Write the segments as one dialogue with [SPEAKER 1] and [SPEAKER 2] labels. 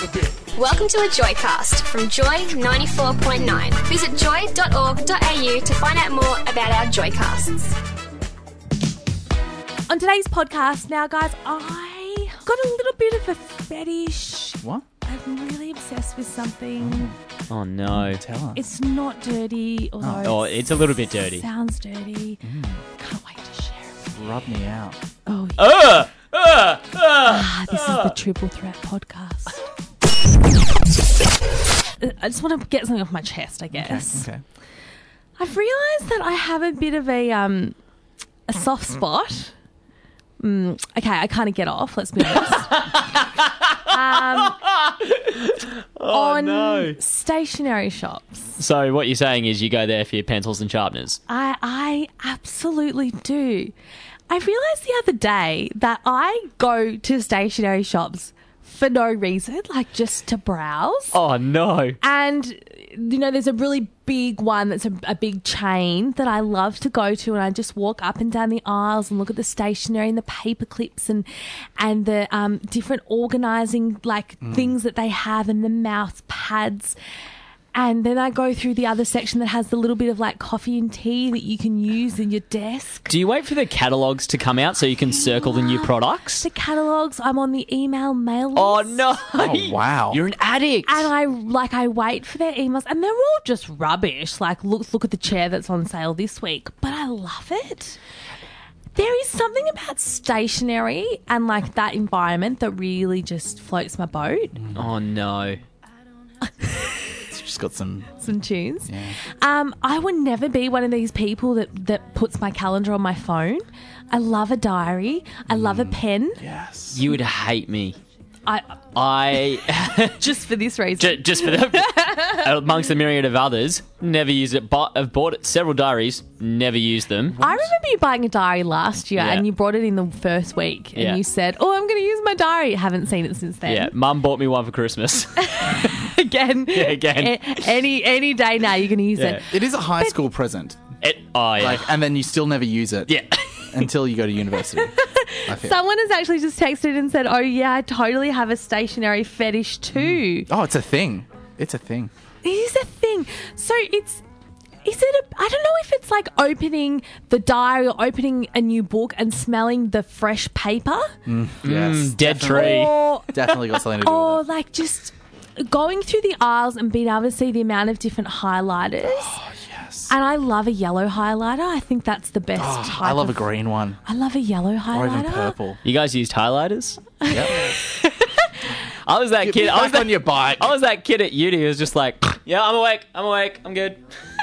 [SPEAKER 1] Welcome to a Joycast from Joy 94.9. Visit joy.org.au to find out more about our Joycasts.
[SPEAKER 2] On today's podcast now, guys, I got a little bit of a fetish.
[SPEAKER 3] What?
[SPEAKER 2] I'm really obsessed with something.
[SPEAKER 4] Oh, no.
[SPEAKER 3] Tell us.
[SPEAKER 2] It's not dirty, although
[SPEAKER 4] Oh, it's a little bit dirty.
[SPEAKER 2] Sounds dirty. Can't wait to share it.
[SPEAKER 3] Rub me out.
[SPEAKER 2] Oh, yeah. This is the Triple Threat podcast. I just want to get something off my chest, I guess.
[SPEAKER 3] Okay.
[SPEAKER 2] I've realised that I have a bit of a soft spot. Okay, I kind of get off, let's be honest. On stationery shops.
[SPEAKER 4] So what you're saying is you go there for your pencils and sharpeners.
[SPEAKER 2] I absolutely do. I realised the other day that I go to stationery shops for no reason, like just to browse.
[SPEAKER 4] Oh, no.
[SPEAKER 2] And, you know, there's a really big one that's a big chain that I love to go to, and I just walk up and down the aisles and look at the stationery and the paper clips and the different organising, things that they have, and the mouse pads. And then I go through the other section that has the little bit of coffee and tea that you can use in your desk.
[SPEAKER 4] Do you wait for the catalogues to come out so you can circle the new products?
[SPEAKER 2] The catalogues, I'm on the email mail list.
[SPEAKER 4] Oh, no.
[SPEAKER 3] Oh, wow.
[SPEAKER 4] You're an addict.
[SPEAKER 2] And I wait for their emails, and they're all just rubbish. Look at the chair that's on sale this week. But I love it. There is something about stationery and that environment that really just floats my boat.
[SPEAKER 4] Oh, no.
[SPEAKER 3] Just got some
[SPEAKER 2] tunes.
[SPEAKER 3] Yeah.
[SPEAKER 2] I would never be one of these people that puts my calendar on my phone. I love a diary. I love a pen.
[SPEAKER 3] Yes.
[SPEAKER 4] You would hate me.
[SPEAKER 2] I just for this reason.
[SPEAKER 4] Just for them. Amongst a myriad of others, never use it. But I've bought several diaries, never used them.
[SPEAKER 2] I remember you buying a diary last year,
[SPEAKER 4] Yeah.
[SPEAKER 2] and you brought it in the first week, and
[SPEAKER 4] Yeah.
[SPEAKER 2] you said, "Oh, I'm going to use my diary." Haven't seen it since then.
[SPEAKER 4] Yeah, Mum bought me one for Christmas.
[SPEAKER 2] Again.
[SPEAKER 4] Yeah, again.
[SPEAKER 2] Any day now, you're going to use
[SPEAKER 4] Yeah.
[SPEAKER 2] it.
[SPEAKER 3] It is a high school present.
[SPEAKER 4] Oh, yeah.
[SPEAKER 3] And then you still never use it.
[SPEAKER 4] Yeah.
[SPEAKER 3] Until you go to university. I feel.
[SPEAKER 2] Someone has actually just texted and said, "Oh yeah, I totally have a stationery fetish too."
[SPEAKER 3] Oh, it's a thing. It's a thing.
[SPEAKER 2] It is a thing. So I don't know if it's like opening the diary or opening a new book and smelling the fresh paper,
[SPEAKER 3] Yes.
[SPEAKER 4] Dead
[SPEAKER 3] definitely.
[SPEAKER 4] tree.
[SPEAKER 2] or
[SPEAKER 3] Definitely got something to do with it.
[SPEAKER 2] just going through the aisles and being able to see the amount of different highlighters.
[SPEAKER 3] Yes.
[SPEAKER 2] And I love a yellow highlighter. I think that's the best type.
[SPEAKER 3] I love a
[SPEAKER 2] of-
[SPEAKER 3] green one.
[SPEAKER 2] I love a yellow highlighter.
[SPEAKER 3] Or even purple.
[SPEAKER 4] You guys used highlighters?
[SPEAKER 3] Yep.
[SPEAKER 4] I was that kid.
[SPEAKER 3] Back on your bike.
[SPEAKER 4] I was that kid at uni who was just like, yeah, I'm awake, I'm good.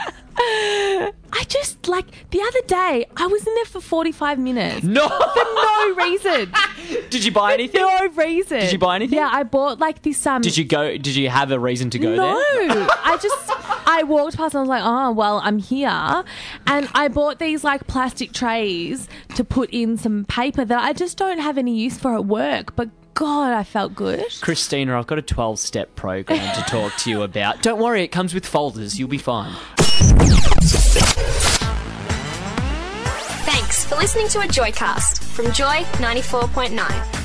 [SPEAKER 2] I just, the other day, I was in there for 45 minutes.
[SPEAKER 4] No!
[SPEAKER 2] For no reason.
[SPEAKER 4] Did you buy anything?
[SPEAKER 2] No reason.
[SPEAKER 4] Did you buy anything?
[SPEAKER 2] Yeah, I bought, this...
[SPEAKER 4] Did you have a reason to go
[SPEAKER 2] No.
[SPEAKER 4] there?
[SPEAKER 2] I walked past and I was like, oh, well, I'm here. And I bought these, plastic trays to put in some paper that I just don't have any use for at work. But, God, I felt good.
[SPEAKER 4] Christina, I've got a 12-step program to talk to you about. Don't worry, it comes with folders. You'll be fine.
[SPEAKER 1] Thanks for listening to a Joycast from Joy 94.9.